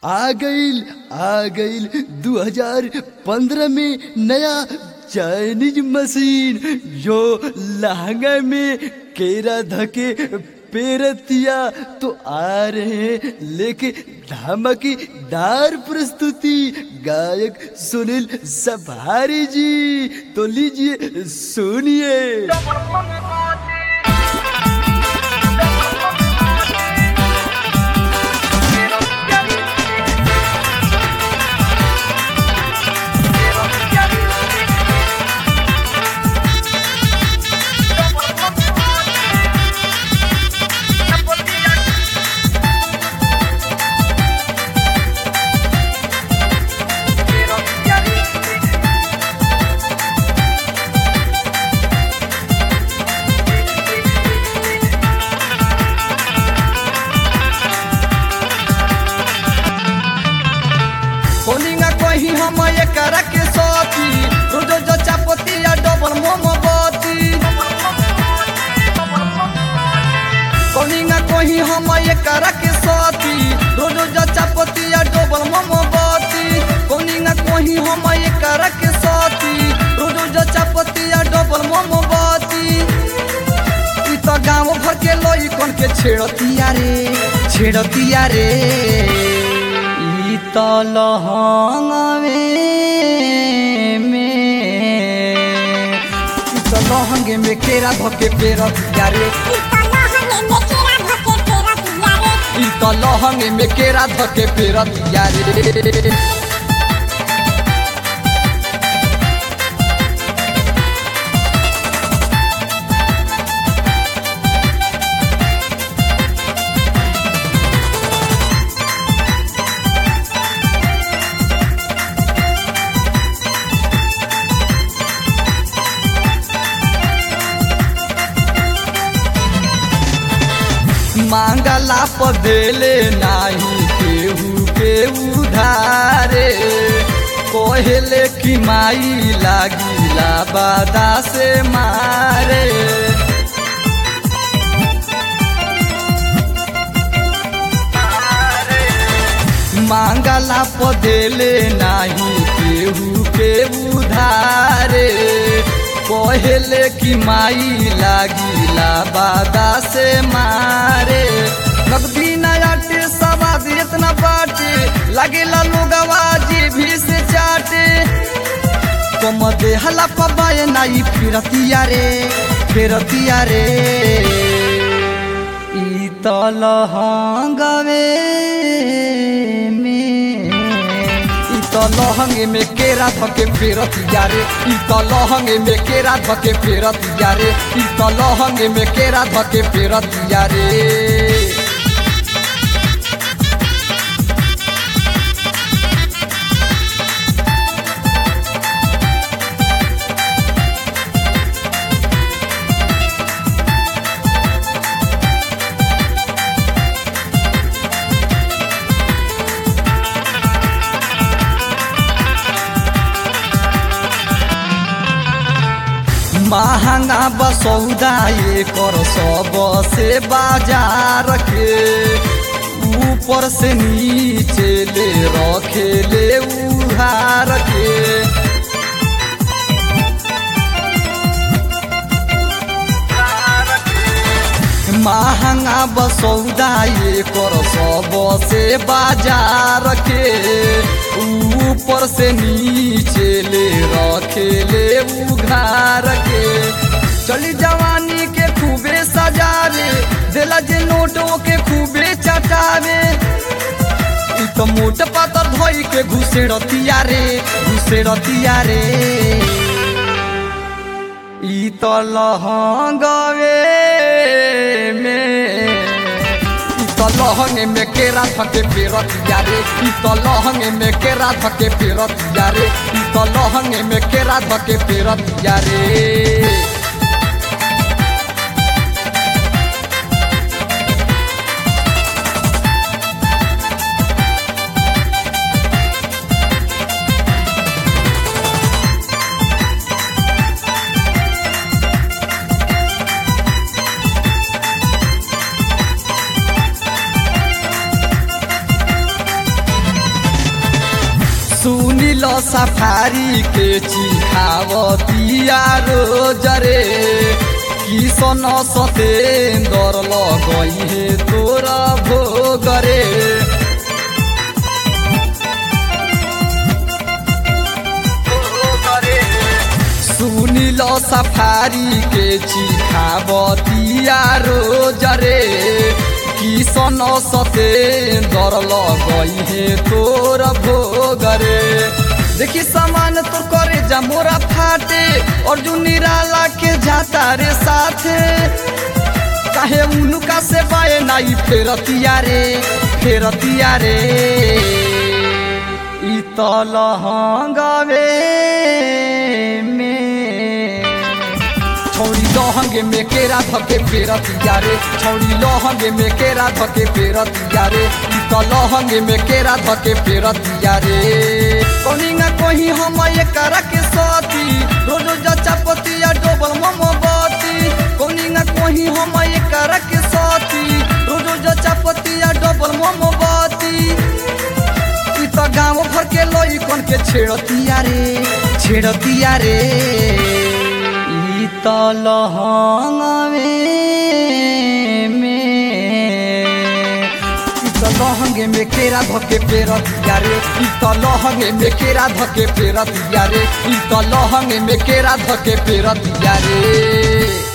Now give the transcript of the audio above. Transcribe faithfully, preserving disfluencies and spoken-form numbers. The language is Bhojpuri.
आ गईल आ गईल दो हज़ार पंद्रह में नया चाइनीज मशीन जो लहंगा में केरा धके पेरतिया तो आ रहे हैं लेके धमाकेदार प्रस्तुति गायक सुनील सभारी जी। तो लीजिए सुनिए। कहीं हम एकरा के सोची रोज जो चापती या डबल मोमबत्ती कहीं ना कहीं हम एकरा के सोची रोज जो चापती या डबल मोमबत्ती कहीं ना कहीं हम एकरा के सोची रोज जो चापती या डबल मोमबत्ती ई तो गांव भर के लोई कौन के छेड़तिया रे छेड़तिया रे तो लहंगे में तो लहंगे में केरा धके पेरतिया रे ई तो लहंगे में केरा धके पेरतिया रे। मांगला पदेले नाही केहू के उधारे कोहेले की माई लागिला बादा से मारे मांगला पदेले नाही केहू के उधारे कोहेले की माई लागिला बादा से मारे नगदी नयाटे सवाद इतना बाटे लगेला लोगवा जी भी से चाटे कम दे हला पबाए नाई फिरतिया रे फिरतिया रे ई तो लहंगवे में तो लहंगे में केरा धके पेरतिया रे ई तो लहंगे में केरा धके पेरतिया रे ई तो लहंगे में केरा धके पेरतिया रे। महंगा बसौदा कर सब से बाजार के ऊपर से नीचे ले रखे ले उधार के महंगा बसौदा कर सब से बाजार के ऊपर से नीचे ले रखे ले उघार के चली जवानी के खूबे सजावे दिला जे नोटों के खूबे चटावे ई तो मोट पातर धोई के घुसे रतिया रे घुसे रतिया रे ई तो लहंगवे में तो लहंगे में केरा धके पेरतिया रे ई तो लहंगे में केरा धके पेरतिया रे ई तो लहंगे में केरा धके पेरतिया रे। सुनिल सफारी के चिखावतिया रोज रे किसन सतेंदर लगई हे तोरा भोग रे सुनिल सफारी के चिखावतिया रोज रे किसन सतेंदर लगई हे तोर भोग रे देखी सामान तो करे जा मोरा फाटे अर्जुन निराला के जाता रे साथे काहे उनका से बाए नाई फेरतिया रे फेरतिया रे इ त लहंगवे में छौड़ी लहंगे में केरा धके फेरतिया रे छौड़ी लहंगे में केरा धके फेरतिया रे इ त लहंगे में केरा धके फेरतिया रे कोनिंगा कोही हम एकरा के साथी रोज चपतिया डबल मोमबत्ती कोनिंगा कोही हम एकरा के साथी रोज चपतिया डबल मोमबत्ती इ त गाँव भर के लोई कौन के छेड़तिया रे छेड़तिया रे इ त लहंगवे में इ त लहंगे में केरा धके फेरतिया रे इ त लहंगे में केरा धके फेरतिया रे इ त लहंगे में केरा धके फेरतिया रे।